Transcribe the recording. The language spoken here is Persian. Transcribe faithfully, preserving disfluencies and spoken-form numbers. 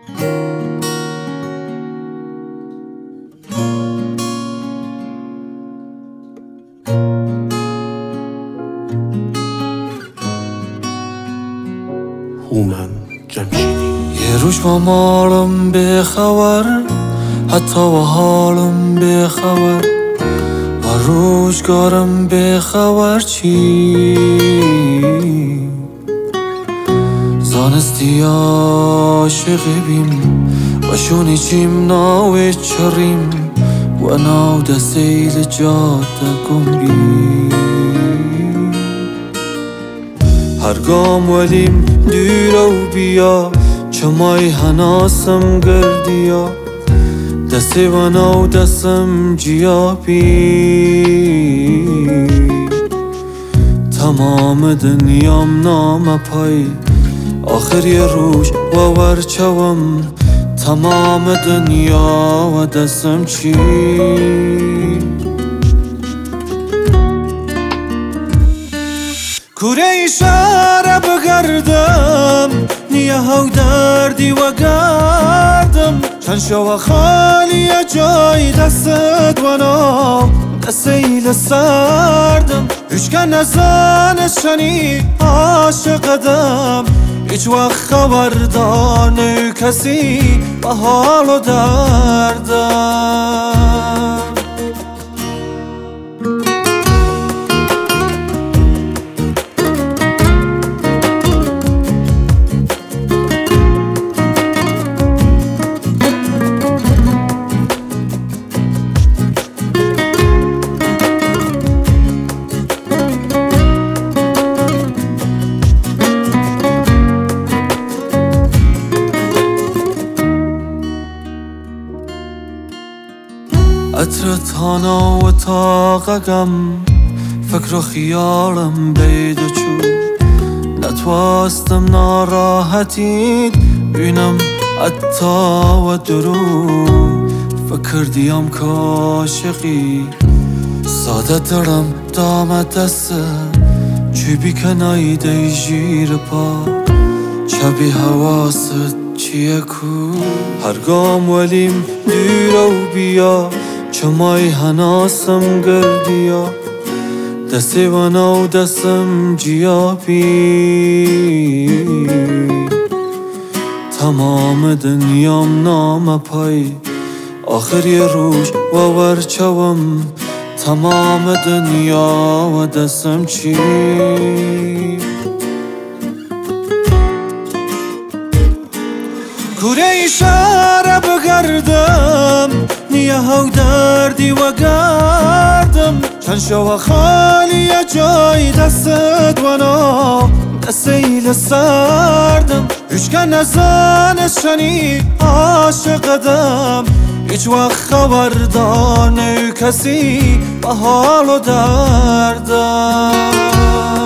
هومن جمشیدی. یه روز با مالم بخبر، حتی و حالم بخبر، و روزگارم بخبر چی. زانستی عاشق بیم و شونی چیم ناوی چریم و ناو ده سیل جاده گم هر گام ولیم دور و بیا چمای هناسم گردیا دستی و ناو دستم جیابی تمام دنیام نام پای آخر یه روز و ورچوم تمام دنیا و دستم چی. کوره ای شهر بگردم نیه ها دردی و گردم چند شو خالی جای دستت و نام دستیل سردم هیچ که نزن شنی عاشقدم هیچ وقت خبردار نی کسی به حال و دردم. عطر تانا و تاقگم فکر و خیالم بید و چو نتواستم ناراحتید بینم عطا و درو فکر دیم که عاشقی ساده درم دام دسته چی بی کنایی دی جیر پا چبی حواست چیه کو هر گام ولیم دور و بیا چمای هناسم گردیا دستی و ناو دستم جیابی تمام دنیام نام پای آخر یه روز و ورچوم تمام دنیا و دستم چی. کوره ای شهر بگردم نیه ها دردی و گردم چند شو خالی جای دستت و نام دستیل سردم هیچ که نزن شنی عاشقدم هیچ وقت خبردار نی کسی به حال و دردم.